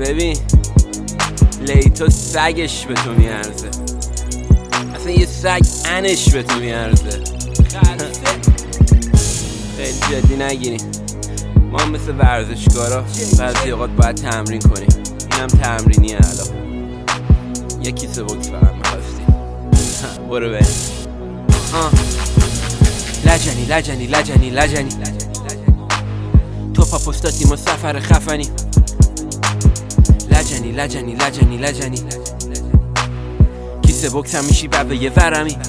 ببین لیتو سگش به تو میارزه، اصلا یه سگ انش به تو میارزه. خیلی جدی نگیرین، ما هم مثل ورزشکارا بعضی اوقات باید تمرین کنیم. اینم تمرینیه. الان یه کیسه بوکس فقط میخواستی. برو بریم. لجنی لجنی لجنی لجنی تو پاپوستاتیم و سفر خفنی. لجنی لجنی لجنی لجنی کیسه بوکس هم میشی بعد به یه ورمی.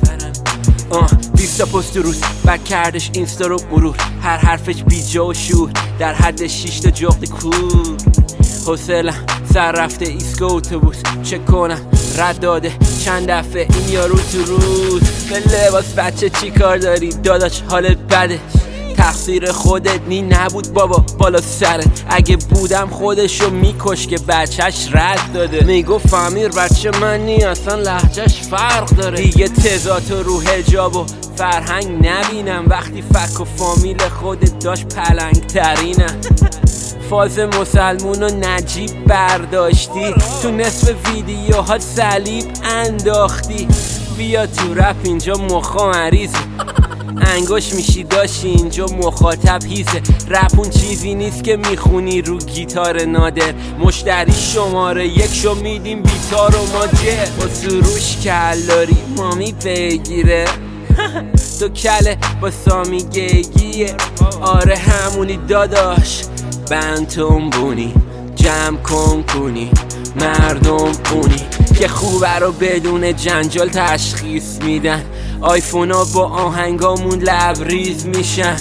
20 تا پست روز بک کردش اینستا رو مرور، هر حرفش بیجا و شور، در حد 6 تا جغد کور. حوصلم سر رفته ایسکا اتوبوس، چک کنم رد داده چند دفعه این یارو تو روز. به لباس بچه چی کار داری داداش حالت بده، تقصیر خودت نبود بابا بالا سرت. اگه بودم خودشو میکش که بچهش رد داده. میگفت امیر بچه من نی اصلا لهجهش فرق داره. دیگه تضاد رو حجاب و فرهنگ نبینم، وقتی فک و فامیل خودت داشت پلنگ ترینم. فاز مسلمون و نجیب برداشتی، تو نصف ویدیوها صلیب انداختی. بیا تو رپ اینجا مخا مریضه، انگوش میشی داشتی اینجا مخاطب هیزه. رپ اون چیزی نیست که میخونی رو گیتار نادر، مشتری شماره 1 شو میدیم بیتار و ماجر. با سروش کلاری مامی بگیره تو کله با سامی گیگیه. آره همونی داداش بنتون بونی، جمع کن کنی مردم پونی که خوبه رو بدون جنجال تشخیص میدن. آیفونا با آهنگامون لبریز میشن.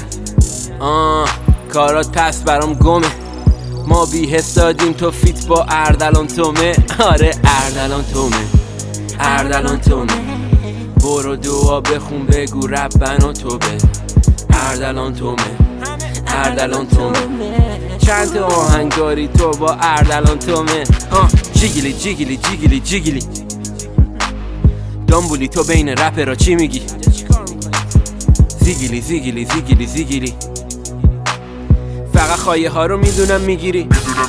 کارات پس برام گمه، ما بی‌حس دادیم تو فیت با اردلان تومه. آره اردلان تومه، اردلان تومه. برو دعا بخون بگو رب بنا توبه. اردلان تومه، اردلان تومه. چند تا آهنگ داری تو با اردلان تومه. جیگلی جیگلی جیگلی جیگلی دامبولی تو بین رپ را چی میگی؟ زیگلی زیگلی زیگلی زیگلی فقط خایه ها رو میدونم میگیری.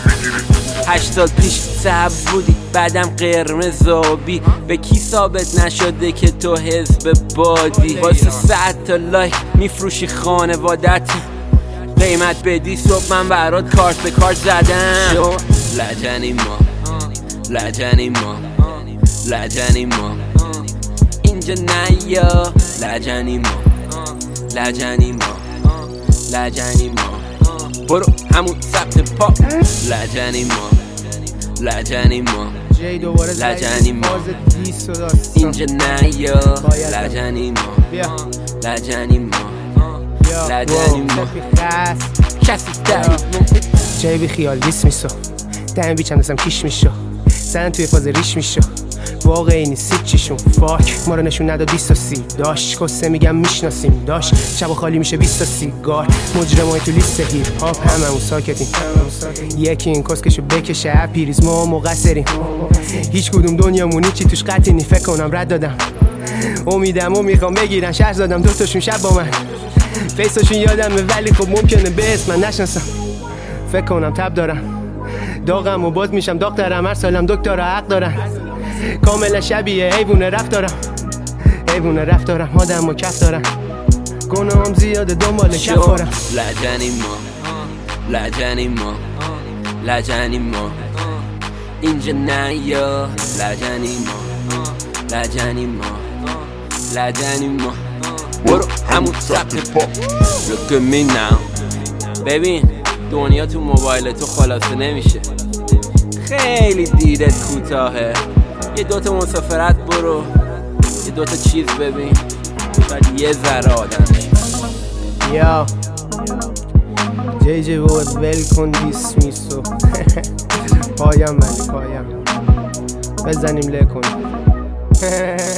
8 سال پیش سبز بودی بعدم قرمز آبی، به کی ثابت نشده که تو حزب بادی؟ واسه 100 تا لایک میفروشی خانوادت، قیمت بدی صبح من برات کارت به کارت زدم. لجنی ما لجنی ما لجنی ما اینجا نیا. لجنی ما لجنی ما لجنی ما برو همون ثبت پا. لجنی ما لجنی ما لجنی ما اینجا نیا. لجنی ما لجنی ما لجنی ما کسی داری جای بی خیال دیس میشو، دم بیچم دستم کیش میشو، زن توی فاز ریش میشو. واقعی نیست چیشون فاک ما رو نشون نداد 20 تا 30 داش کسه میگم میشناسیم داش. شب خالی میشه 20 تا سیگار، مجرمای تو لیست هیپ هاپ هممون ساکتیم. یکی این کسکشو بکشه پیریز ما مقصریم. هیچ کدوم دنیامون چی توش قطعی نی، فکر کنم رد دادم. امیدمو میخوام بگیرن شهر زدم دوتاشون شب با من، فیساشون یادمه ولی خب ممکنه به اسم من نشناسم. فکر کنم تب دارم داغم و باز میشم داغترم، هر سالم دکترها حق دارن. کاملا شبیه حیوونه رفتارم، حیوونه رفتارم. آدم و کف دارم، گناهم زیاده دنبال کف دارم. لجنی ما لجنی ما لجنی ما اینجا نیا. لجنی ما لجنی ما لجنی ما برو همون ثبت پا. Look at me now. ببین دنیا تو موبایل تو خلاصه نمیشه، خیلی دیدت کوتاهه. یه دوتا مسافرت برو، یه دوتا چیز ببین، شاید یه ذره آدم یا جی بود ول کن دیس میسو. پایم من پایم بزنیم لکن.